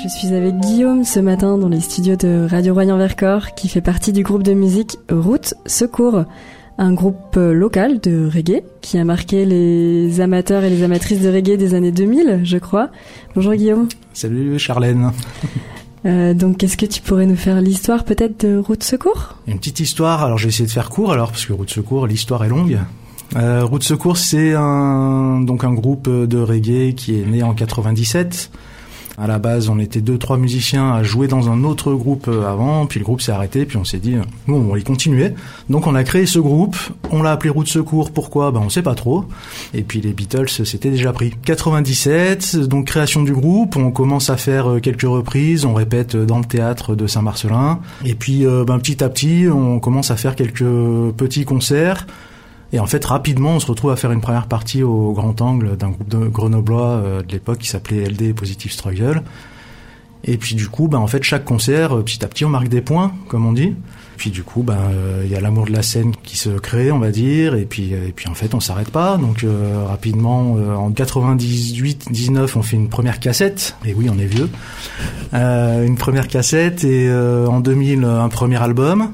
Je suis avec Guillaume ce matin dans les studios de Radio Royan-Vercors qui fait partie du groupe de musique Route Secours, un groupe local de reggae qui a marqué les amateurs et les amatrices de reggae des années 2000, je crois. Bonjour Guillaume. Salut Charlène. Donc est-ce que tu pourrais nous faire l'histoire peut-être de Route Secours ? Une petite histoire, alors je vais essayer de faire court parce que Route Secours, l'histoire est longue. Route Secours, c'est un groupe de reggae qui est né en 97. À la base, on était 2-3 musiciens à jouer dans un autre groupe avant, puis le groupe s'est arrêté, puis on s'est dit, nous, on va y continuer. Donc on a créé ce groupe, on l'a appelé Route Secours, pourquoi ? On sait pas trop. Et puis les Beatles s'étaient déjà pris. 97, donc création du groupe, on commence à faire quelques reprises, on répète dans le théâtre de Saint-Marcellin. Et puis petit à petit, on commence à faire quelques petits concerts. Et en fait, rapidement, on se retrouve à faire une première partie au Grand Angle d'un groupe de grenoblois de l'époque qui s'appelait LD Positive Struggle. Et puis du coup, en fait, chaque concert, petit à petit, on marque des points, comme on dit. Puis du coup, y a l'amour de la scène qui se crée, on va dire. Et puis en fait, on s'arrête pas. Donc rapidement, en 98-19, on fait une première cassette. Et oui, on est vieux. Une première cassette et en 2000, un premier album.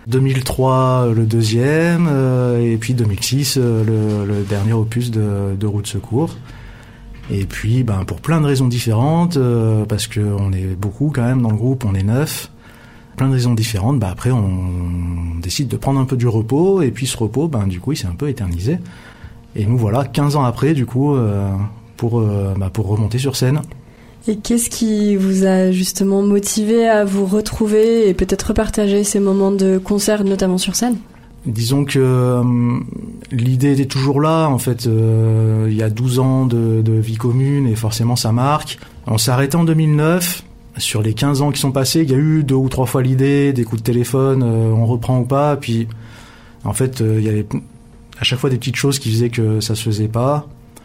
2003 le deuxième et puis 2006 le dernier opus de Route Secours. Et puis pour plein de raisons différentes parce que on est beaucoup quand même dans le groupe, on est 9. Plein de raisons différentes, après on décide de prendre un peu du repos et puis ce repos du coup il s'est un peu éternisé. Et nous voilà 15 ans après du coup pour remonter sur scène. Et qu'est-ce qui vous a justement motivé à vous retrouver et peut-être repartager ces moments de concert, notamment sur scène ? Disons que l'idée était toujours là, en fait. Il y a 12 ans de vie commune et forcément ça marque. On s'est arrêté en 2009. Sur les 15 ans qui sont passés, il y a eu 2 ou 3 fois l'idée, des coups de téléphone, on reprend ou pas. Puis en fait, il y avait à chaque fois des petites choses qui faisaient que ça se faisait pas.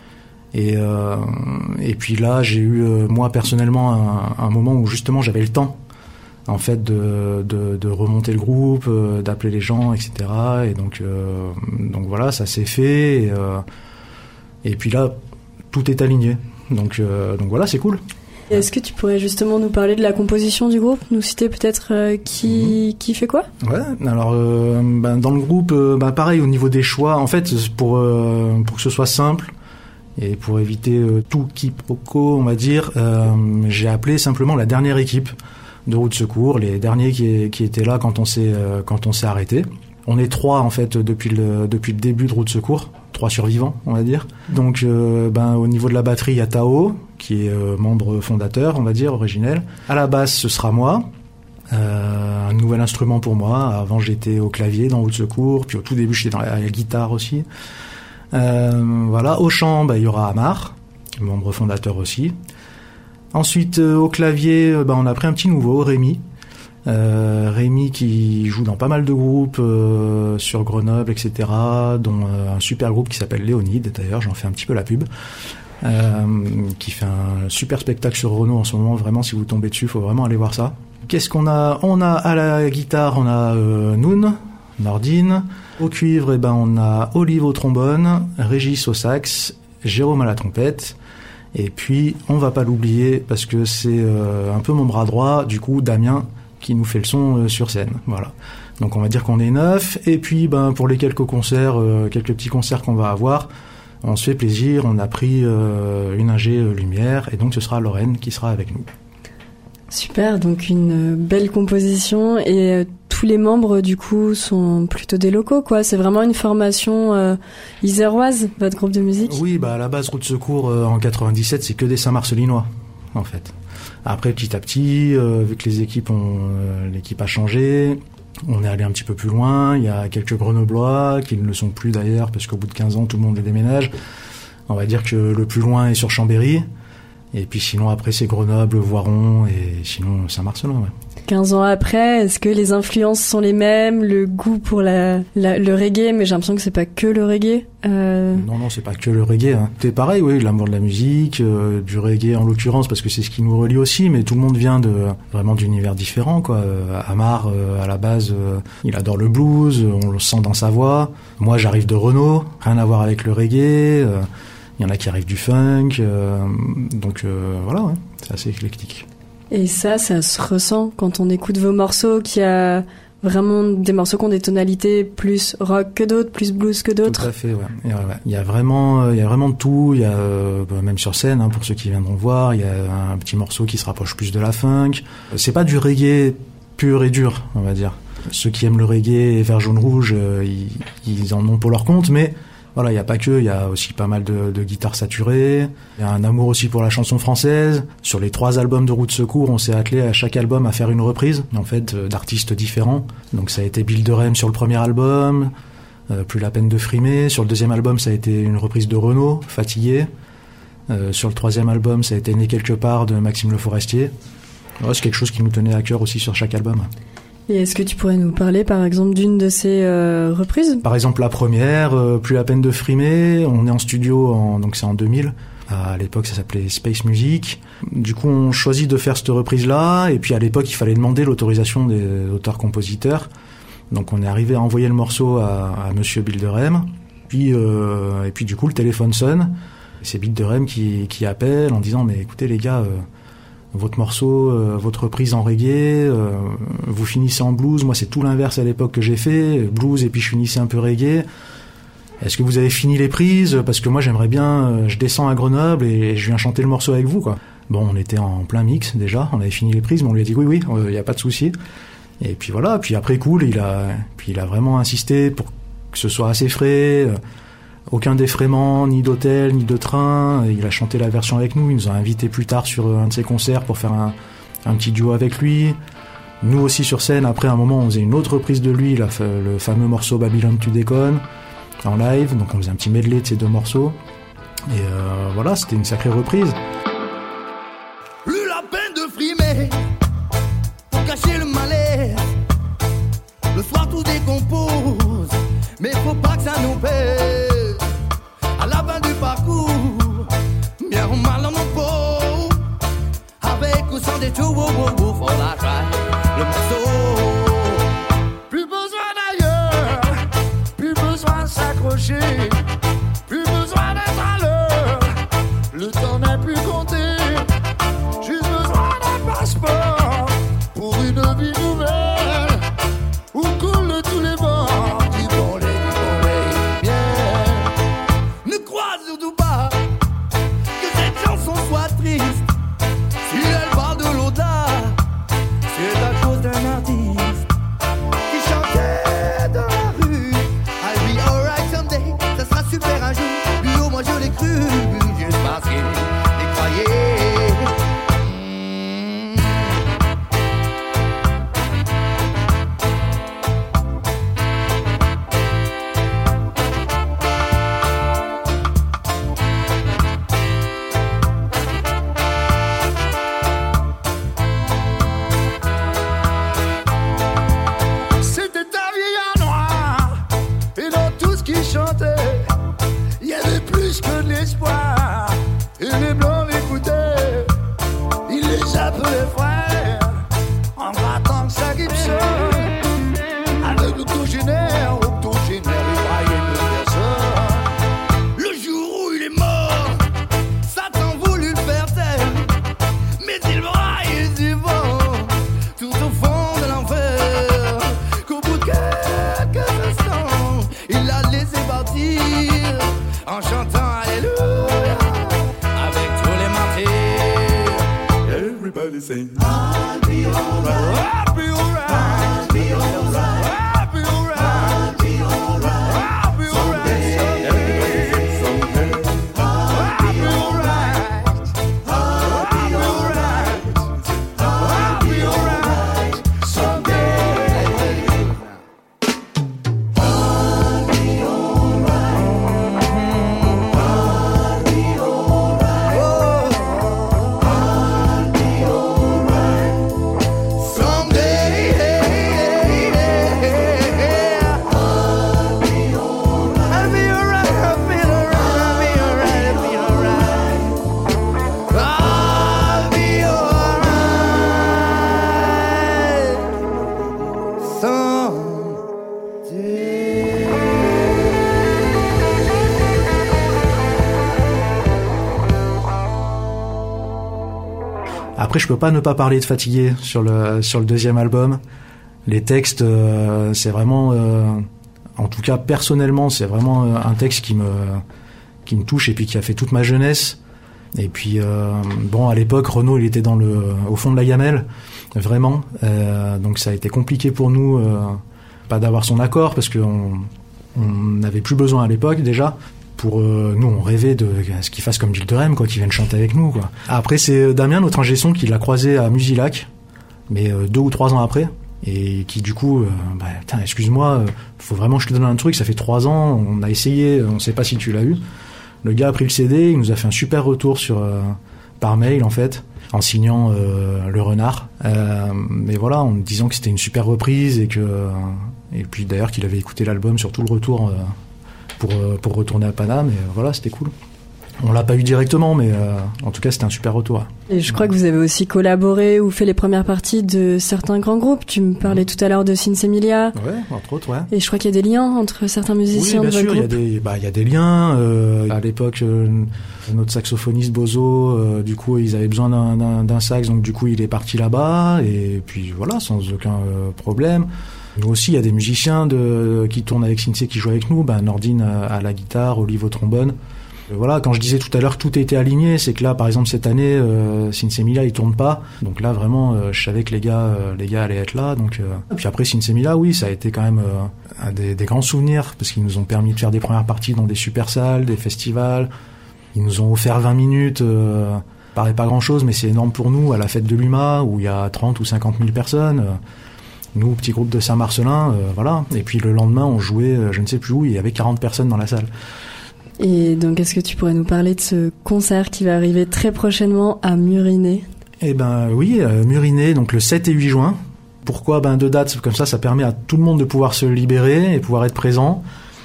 Et puis là, j'ai eu moi personnellement un moment où justement j'avais le temps, en fait, de remonter le groupe, d'appeler les gens, etc. Et donc voilà, ça s'est fait. Et puis là, tout est aligné. Donc voilà, c'est cool. Et est-ce que tu pourrais justement nous parler de la composition du groupe, nous citer peut-être qui fait quoi ? Ouais. Alors dans le groupe, pareil au niveau des choix, en fait, pour que ce soit simple. Et pour éviter tout quiproquo, on va dire, j'ai appelé simplement la dernière équipe de Route Secours, les derniers qui étaient là quand on s'est arrêté. On est 3 en fait depuis le début de Route Secours, 3 survivants, on va dire. Donc au niveau de la batterie, il y a Tao qui est membre fondateur, on va dire, originel. À la basse, ce sera moi. Un nouvel instrument pour moi. Avant, j'étais au clavier dans Route Secours, puis au tout début, j'étais dans la guitare aussi. Voilà, au chant, il y aura Amar, membre fondateur aussi. Ensuite, au clavier, on a pris un petit nouveau, Rémi. Rémi qui joue dans pas mal de groupes sur Grenoble, etc., dont un super groupe qui s'appelle Léonide, d'ailleurs, j'en fais un petit peu la pub, qui fait un super spectacle sur Renault en ce moment, vraiment, si vous tombez dessus, il faut vraiment aller voir ça. Qu'est-ce qu'on a ? On a à la guitare, on a Noun, Nordine. Au cuivre, on a Olive au trombone, Régis au sax, Jérôme à la trompette. Et puis, on va pas l'oublier parce que c'est un peu mon bras droit, du coup, Damien, qui nous fait le son sur scène. Voilà. Donc, on va dire qu'on est 9. Et puis, pour les quelques petits concerts qu'on va avoir, on se fait plaisir. On a pris une ingé lumière. Et donc, ce sera Lorraine qui sera avec nous. Super, donc une belle composition et tous les membres du coup sont plutôt des locaux quoi. C'est vraiment une formation iséroise, votre groupe de musique ? Oui, à la base Route Secours en 97, c'est que des Saint-Marcellinois en fait. Après petit à petit, vu que l'équipe a changé, on est allé un petit peu plus loin. Il y a quelques Grenoblois qui ne le sont plus d'ailleurs parce qu'au bout de 15 ans tout le monde les déménage. On va dire que le plus loin est sur Chambéry. Et puis sinon, après, c'est Grenoble, Voiron et sinon Saint-Marcellin, ouais. 15 ans après, est-ce que les influences sont les mêmes, le goût pour le reggae, mais j'ai l'impression que c'est pas que le reggae Non, c'est pas que le reggae. Hein. C'est pareil, oui, l'amour de la musique, du reggae en l'occurrence, parce que c'est ce qui nous relie aussi, mais tout le monde vient vraiment d'univers différents, quoi. Amar, à la base, il adore le blues, on le sent dans sa voix. Moi, j'arrive de Renault, rien à voir avec le reggae. Il y en a qui arrivent du funk, donc voilà, ouais, c'est assez éclectique. Et ça se ressent quand on écoute vos morceaux, qu'il y a vraiment des morceaux qui ont des tonalités plus rock que d'autres, plus blues que d'autres. Tout à fait, ouais. Et ouais. Il y a vraiment de tout. Il y a même sur scène, hein, pour ceux qui viendront voir, il y a un petit morceau qui se rapproche plus de la funk. C'est pas du reggae pur et dur, on va dire. Ceux qui aiment le reggae vert jaune rouge, ils en ont pour leur compte, mais voilà, il y a pas que, il y a aussi pas mal de guitares saturées. Il y a un amour aussi pour la chanson française. Sur les 3 albums de Route Secours, on s'est attelé à chaque album à faire une reprise, en fait, d'artistes différents. Donc ça a été Bill de Rem sur le premier album, Plus la peine de frimer. Sur le deuxième album, ça a été une reprise de Renaud, Fatigué. Sur le troisième album, ça a été Né quelque part de Maxime Le Forestier. Ouais, c'est quelque chose qui nous tenait à cœur aussi sur chaque album. Et est-ce que tu pourrais nous parler, par exemple, d'une de ces reprises ? Par exemple, la première, Plus la peine de frimer. On est en studio, donc c'est en 2000. À l'époque, ça s'appelait Space Music. Du coup, on choisit de faire cette reprise-là. Et puis, à l'époque, il fallait demander l'autorisation des auteurs-compositeurs. Donc, on est arrivé à envoyer le morceau à Monsieur Bill de Rem. Et puis, du coup, le téléphone sonne. Et c'est Bill de Rem qui appelle en disant « Mais écoutez, les gars... votre morceau, votre reprise en reggae, vous finissez en blues. Moi, c'est tout l'inverse à l'époque que j'ai fait. Blues et puis je finissais un peu reggae. Est-ce que vous avez fini les prises ? Parce que moi, j'aimerais bien... je descends à Grenoble et je viens chanter le morceau avec vous, quoi. Bon, on était en plein mix, déjà. On avait fini les prises, mais on lui a dit oui, il n'y a pas de souci. Et puis voilà. Puis après, cool, il a vraiment insisté pour que ce soit assez frais... aucun défraiement, ni d'hôtel, ni de train. Il a chanté la version avec nous. Il nous a invités plus tard sur un de ses concerts pour faire un petit duo avec lui. Nous aussi sur scène, après un moment, on faisait une autre reprise de lui, le fameux morceau Babylone tu déconnes, en live. Donc on faisait un petit medley de ces 2 morceaux. Et voilà, c'était une sacrée reprise. Plus la peine de frimer pour cacher le malaise. Le soir tout décompose, mais faut pas que ça nous pèse. À la fin du parcours, bien ou mal en nos peaux, avec ou sans détour, faut la traque, le morceau. Plus besoin d'ailleurs, plus besoin de s'accrocher, plus besoin d'être à l'heure, le temps n'est plus compté, juste besoin d'un passeport pour une vie nouvelle, où coulent tous les vents. Si elle parle de l'au-delà, c'est à cause d'un artiste qui chantait dans la rue. I'll be alright someday, ça sera super un jour. Lui au moins je l'ai cru, juste parce qu'il y croyait. Il y avait plus que de l'espoir. Et les blancs l'écoutaient. Il les appelait frères en grattant sa Gibson. Avec l'octogénaire, il croyait de personne. Le jour où il est mort, Satan voulut le faire taire. Mais il braille du vent tout au fond de l'enfer. Qu'au bout de quelques instants, il l'a laissé partir en chantant Alléluia avec tous les martyrs. Everybody sing I'll be alright, I'll be alright, I'll be alright, I'll be alright, I'll be alright, I'll be alright. Everybody sing someday. I'll be alright, I'll be alright, I'll be alright someday. Someday après, je peux pas ne pas parler de Fatigué sur le deuxième album. Les textes, c'est vraiment, en tout cas personnellement, c'est vraiment un texte qui me touche et puis qui a fait toute ma jeunesse. Et puis bon, à l'époque, Renaud, il était au fond de la gamelle, vraiment. Donc ça a été compliqué pour nous, pas d'avoir son accord parce qu'on n'avait plus besoin à l'époque déjà. Pour nous, on rêvait de ce qu'il fasse comme Gilles de Rem, quoi, qu'il vienne chanter avec nous, quoi. Après, c'est Damien, notre ingé son, qui l'a croisé à Musilac, mais 2 ou 3 ans après. Et qui du coup, putain, excuse-moi, faut vraiment que je te donne un truc, ça fait 3 ans, on a essayé, on sait pas si tu l'as eu. Le gars a pris le CD, il nous a fait un super retour par mail en fait, en signant Le Renard. Mais voilà, en disant que c'était une super reprise et puis d'ailleurs qu'il avait écouté l'album sur tout le retour pour retourner à Paname. Et voilà, c'était cool. On l'a pas eu directement, mais en tout cas, c'était un super retour. Et je crois que vous avez aussi collaboré ou fait les premières parties de certains grands groupes. Tu me parlais tout à l'heure de Sins Emilia. Ouais, entre autres, ouais. Et je crois qu'il y a des liens entre certains musiciens de votre groupe. Oui, bien sûr, il y a des liens. À l'époque, notre saxophoniste Bozo, du coup, ils avaient besoin d'un sax, donc du coup, il est parti là-bas. Et puis voilà, sans aucun problème. Nous aussi, il y a des musiciens qui tournent avec Sinsé qui jouent avec nous. Nordine à la guitare, Olive au trombone. Voilà, quand je disais tout à l'heure que tout était aligné, c'est que là, par exemple, cette année, Sins Emilia, ils tournent pas. Donc là, vraiment, je savais que les gars allaient être là. Donc, et puis après, Sins Emilia, oui, ça a été quand même un des grands souvenirs, parce qu'ils nous ont permis de faire des premières parties dans des super salles, des festivals. Ils nous ont offert 20 minutes, paraît pas grand-chose, mais c'est énorme pour nous, à la fête de l'UMA, où il y a 30 ou 50 000 personnes. Nous, petit groupe de Saint-Marcelin, voilà. Et puis le lendemain, on jouait, je ne sais plus où, il y avait 40 personnes dans la salle. Et donc, est-ce que tu pourrais nous parler de ce concert qui va arriver très prochainement à Murinet ? Eh ben oui, Murinet, donc le 7 et 8 juin. Pourquoi 2 dates comme ça permet à tout le monde de pouvoir se libérer et pouvoir être présent.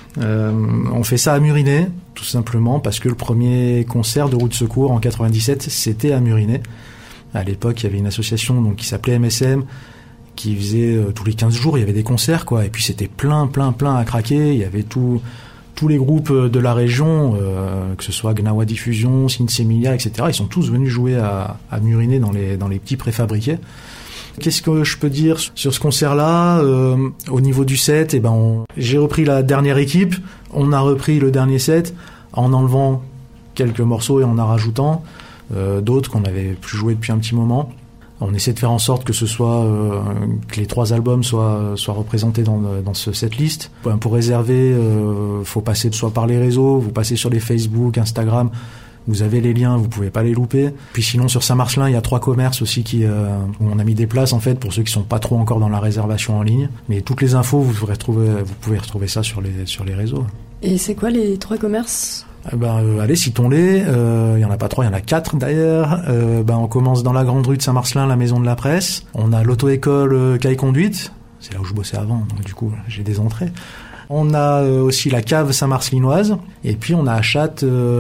On fait ça à Murinet, tout simplement parce que le premier concert de Route Secours en 97, c'était à Murinet. À l'époque, il y avait une association donc qui s'appelait MSM, qui faisait tous les 15 jours, il y avait des concerts, quoi. Et puis c'était plein à craquer. Il y avait tous les groupes de la région, que ce soit Gnawa Diffusion, Sins Emilia, etc. Ils sont tous venus jouer à Murinet dans les petits préfabriqués. Qu'est-ce que je peux dire sur ce concert-là ? Au niveau du set, j'ai repris la dernière équipe. On a repris le dernier set en enlevant quelques morceaux et en rajoutant d'autres qu'on n'avait plus joué depuis un petit moment. On essaie de faire en sorte que ce soit que les 3 albums soient représentés dans ce setlist. Pour réserver, faut passer soit par les réseaux, vous passez sur les Facebook, Instagram, vous avez les liens, vous pouvez pas les louper. Puis sinon sur Saint-Marcelin, il y a 3 commerces aussi où on a mis des places en fait pour ceux qui sont pas trop encore dans la réservation en ligne. Mais toutes les infos, vous pouvez retrouver ça sur les réseaux. Et c'est quoi les 3 commerces ? Allez, citons-les. Il y en a pas 3, il y en a 4 d'ailleurs. On commence dans la grande rue de Saint-Marcelin, la maison de la presse. On a l'auto-école Caille Conduite. C'est là où je bossais avant, donc du coup, j'ai des entrées. On a aussi la cave Saint-Marcelinoise. Et puis, on a Achat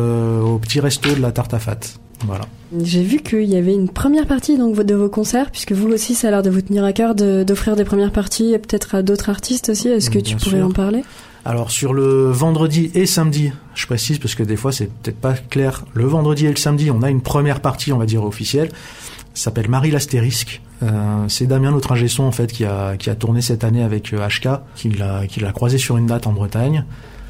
au petit resto de la Tarte à Fat. Voilà. J'ai vu qu'il y avait une première partie donc de vos concerts, puisque vous aussi, ça a l'air de vous tenir à cœur d'offrir des premières parties, et peut-être à d'autres artistes aussi. Est-ce que tu pourrais en parler ? Alors sur le vendredi et samedi, je précise parce que des fois c'est peut-être pas clair, le vendredi et le samedi on a une première partie on va dire officielle, ça s'appelle Marie l'Astérisque, c'est Damien notre ingé son en fait qui a tourné cette année avec HK, qui l'a croisé sur une date en Bretagne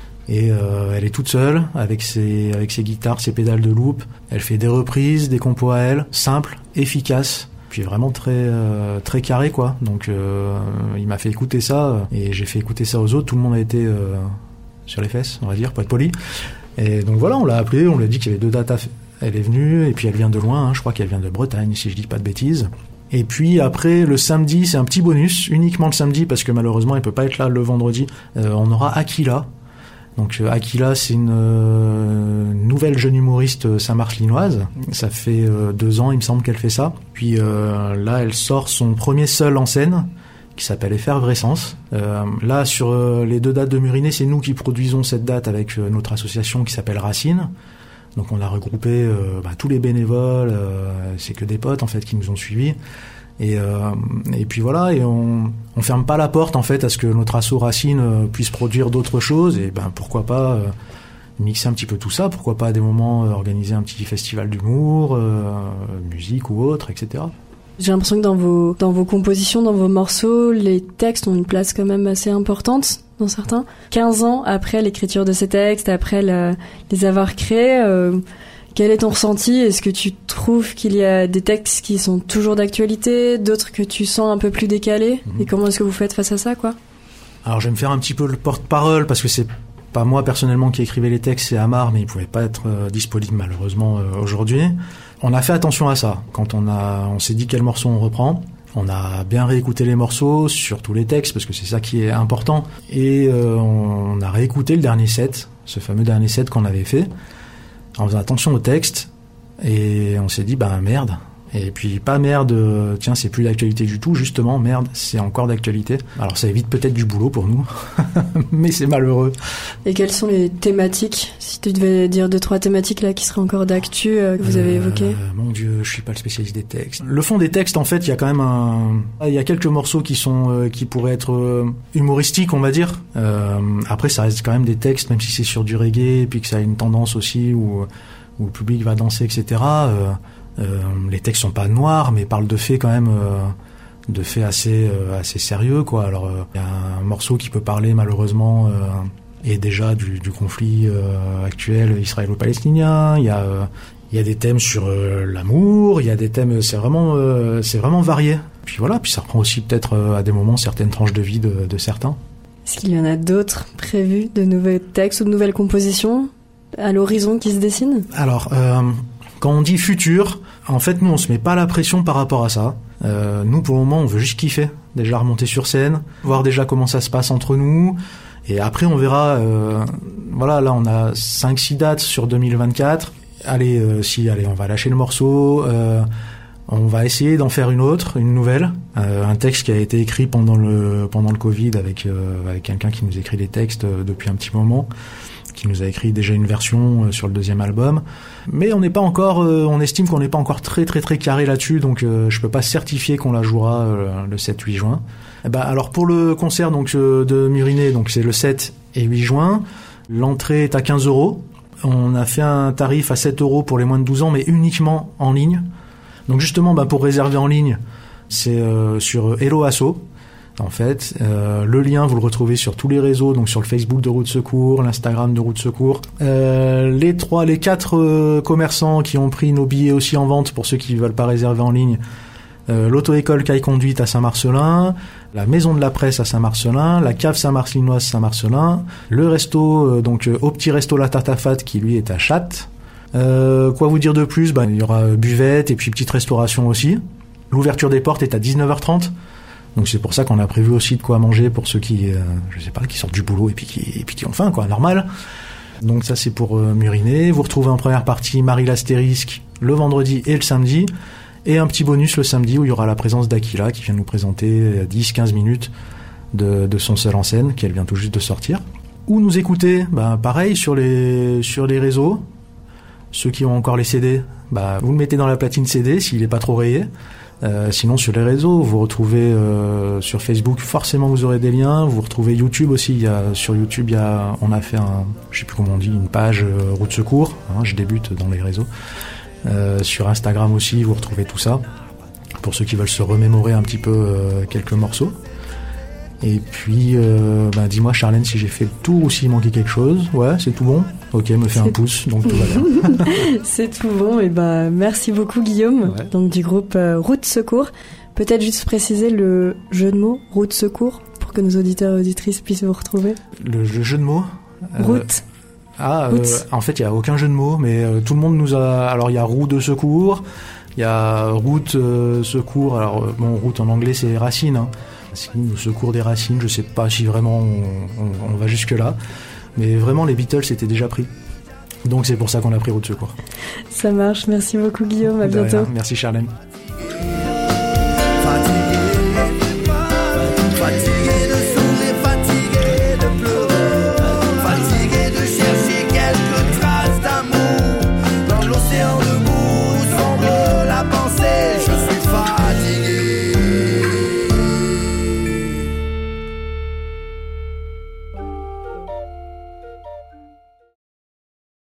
et elle est toute seule avec ses guitares, ses pédales de loop, elle fait des reprises, des compos à elle, simples, efficaces. Puis vraiment très carré quoi. Donc il m'a fait écouter ça et j'ai fait écouter ça aux autres. Tout le monde a été sur les fesses, on va dire, pour être poli. Et donc voilà, on l'a appelé, on lui a dit qu'il y avait 2 dates à faire. Elle est venue et puis elle vient de loin, je crois qu'elle vient de Bretagne si je dis pas de bêtises. Et puis après le samedi, c'est un petit bonus, uniquement le samedi parce que malheureusement elle peut pas être là le vendredi. On aura Aquila. Donc Aquila, c'est une nouvelle jeune humoriste Saint-Marcelinoise. Ça fait 2 ans, il me semble qu'elle fait ça. Puis là, elle sort son premier seul en scène, qui s'appelle Effervescence. Là, sur les 2 dates de Murinet, c'est nous qui produisons cette date avec notre association qui s'appelle Racine. Donc on a regroupé tous les bénévoles, c'est que des potes en fait qui nous ont suivis. Et puis voilà, et on ferme pas la porte en fait à ce que notre asso Racine puisse produire d'autres choses et pourquoi pas mixer un petit peu tout ça, pourquoi pas à des moments organiser un petit festival d'humour, musique ou autre, etc. J'ai l'impression que dans vos compositions, dans vos morceaux, les textes ont une place quand même assez importante dans certains. 15 ans après l'écriture de ces textes, après les avoir créés, quel est ton ressenti? Est-ce que tu trouves qu'il y a des textes qui sont toujours d'actualité, d'autres que tu sens un peu plus décalés? Et comment est-ce que vous faites face à ça, quoi? Alors je vais me faire un petit peu le porte-parole parce que c'est pas moi personnellement qui écrivais les textes, c'est Amar, mais il pouvait pas être disponible malheureusement aujourd'hui. On a fait attention à ça. Quand on s'est dit quel morceau on reprend, on a bien réécouté les morceaux sur tous les textes parce que c'est ça qui est important. Et on a réécouté le dernier set, ce fameux dernier set qu'on avait fait, en faisant attention au texte. Et on s'est dit, merde. Et puis pas merde, tiens, c'est plus d'actualité du tout, justement, merde, c'est encore d'actualité. Alors ça évite peut-être du boulot pour nous, mais c'est malheureux. Et quelles sont les thématiques, si tu devais dire 2-3 thématiques là qui seraient encore d'actu, que vous avez évoquées? Mon Dieu, je suis pas le spécialiste des textes. Le fond des textes, en fait, il y a quand même il y a quelques morceaux qui pourraient être humoristiques, on va dire. Après, ça reste quand même des textes, même si c'est sur du reggae, et puis que ça a une tendance aussi où le public va danser, etc., les textes sont pas noirs, mais parlent de faits quand même, de faits assez sérieux, quoi. Alors, il y a un morceau qui peut parler malheureusement et déjà du conflit actuel israélo-palestinien. Il y a des thèmes sur l'amour. Il y a des thèmes, c'est vraiment varié. Puis voilà, puis ça reprend aussi peut-être à des moments certaines tranches de vie de certains. Est-ce qu'il y en a d'autres prévus, de nouveaux textes ou de nouvelles compositions à l'horizon qui se dessinent? Alors. Quand on dit futur, en fait, nous, on se met pas la pression par rapport à ça. Nous, pour le moment, on veut juste kiffer. Déjà remonter sur scène, voir déjà comment ça se passe entre nous. Et après, on verra... voilà, là, on a 5-6 dates sur 2024. Allez, on va lâcher le morceau. On va essayer d'en faire une nouvelle. Un texte qui a été écrit pendant le Covid avec quelqu'un qui nous écrit des textes depuis un petit moment, qui nous a écrit déjà une version sur le deuxième album. Mais on n'est pas encore, on estime qu'on n'est pas encore très très très carré là-dessus, donc je peux pas certifier qu'on la jouera le 7-8 juin. Alors pour le concert donc de Muriné, donc c'est le 7 et 8 juin, l'entrée est à 15 €. On a fait un tarif à 7 € pour les moins de 12 ans, mais uniquement en ligne. Donc justement, pour réserver en ligne, c'est sur Hello Asso. En fait, le lien, vous le retrouvez sur tous les réseaux, donc sur le Facebook de Route Secours, l'Instagram de Route Secours. Les 4 commerçants qui ont pris nos billets aussi en vente, pour ceux qui ne veulent pas réserver en ligne, l'auto-école Caille Conduite à Saint-Marcelin, la Maison de la Presse à Saint-Marcelin, la cave Saint-Marcelinoise Saint-Marcelin, le resto, au petit resto La Tartafat qui lui est à Chatte. Quoi vous dire de plus? Il y aura buvette et puis petite restauration aussi. L'ouverture des portes est à 19h30. Donc c'est pour ça qu'on a prévu aussi de quoi manger pour ceux qui, qui sortent du boulot et puis qui ont faim, quoi, normal. Donc ça c'est pour Muriné. Vous retrouvez en première partie Marie l'Astérisque le vendredi et le samedi. Et un petit bonus le samedi où il y aura la présence d'Aquila qui vient nous présenter 10-15 minutes de son seul en scène, qu'elle vient tout juste de sortir. Ou nous écouter, pareil, sur les réseaux. Ceux qui ont encore les CD, vous le mettez dans la platine CD s'il n'est pas trop rayé. Sinon sur les réseaux, vous retrouvez sur Facebook, forcément vous aurez des liens. Vous retrouvez YouTube aussi. Sur YouTube, on a fait je sais plus comment on dit, une page Route Secours. Je débute dans les réseaux. Sur Instagram aussi, vous retrouvez tout ça. Pour ceux qui veulent se remémorer un petit peu quelques morceaux. Et puis, dis-moi Charlène si j'ai fait le tour ou s'il manquait quelque chose. Ouais, c'est tout bon. Ok, me fait un pouce, donc tout va bien. C'est tout bon, et merci beaucoup Guillaume, ouais. Donc du groupe Route Secours. Peut-être juste préciser le jeu de mots, Route Secours, pour que nos auditeurs et auditrices puissent vous retrouver. Le jeu de mots Route. En fait, il n'y a aucun jeu de mots, mais tout le monde nous a... Alors, il y a roue de secours, il y a route secours. Alors, route en anglais, c'est racine, hein. Racine, secours des racines, je sais pas si vraiment on va jusque-là. Mais vraiment, les Beatles étaient déjà pris. Donc, c'est pour ça qu'on a pris Route Secours. Ça marche, merci beaucoup Guillaume, à bientôt. Merci Charlène.